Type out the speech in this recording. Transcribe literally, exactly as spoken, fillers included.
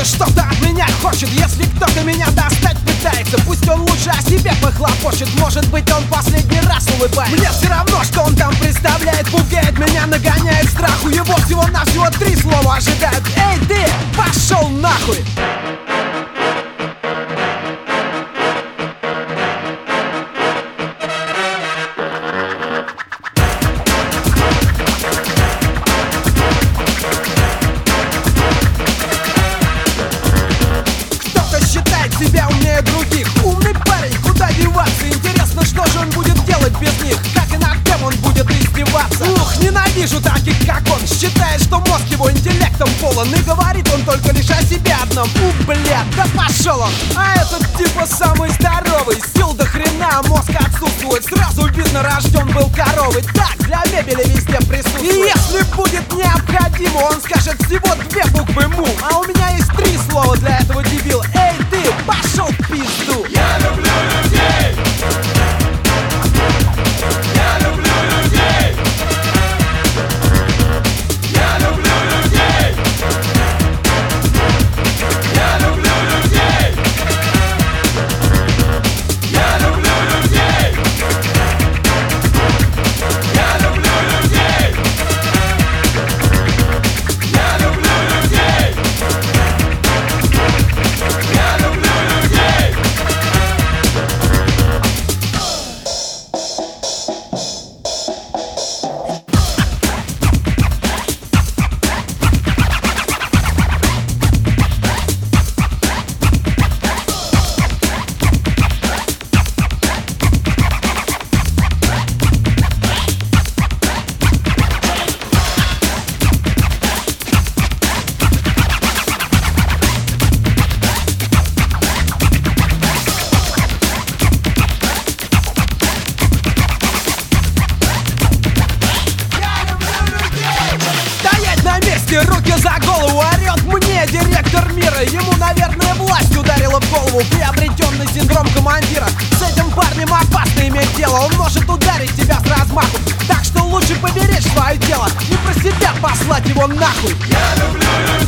что-то от меня хочет. Если кто-то меня достать пытается, пусть он лучше о себе похлопочет. Может быть, он последний раз улыбается. Мне все равно, что он там представляет. Пугает меня, нагоняет страху. Его всего-навсего три слова ожидают. Эй, ты, пошел нахуй! Себя умнее других. Умный парень, куда деваться? Интересно, что же он будет делать без них? Как и над кем он будет издеваться? Ух, ненавижу таких, как он. Считает, что мозг его интеллектом полон. И говорит он только лишь о себе одном. У, блядь, да пошел он. А этот типа самый здоровый. Сил до хрена, мозг отсутствует. Сразу видно, рожден был коровой. Так, для мебели везде присутствует. И если будет необходимо, он скажет всего две буквы му. А у меня есть три слова для этого дебила. Эй, ты, пошел в пизду! Я люблю людей! Я люблю людей! Я люблю людей! Я люблю людей! Я люблю людей! Я люблю людей! Я люблю людей! Я люблю людей! Руки за голову, орет мне директор мира. Ему, наверное, власть ударила в голову. Приобретенный синдром командира. С этим парнем опасно иметь дело. Он может ударить тебя с размаху. Так что лучше поберечь свое тело. Не про себя послать его нахуй. Я люблю людей!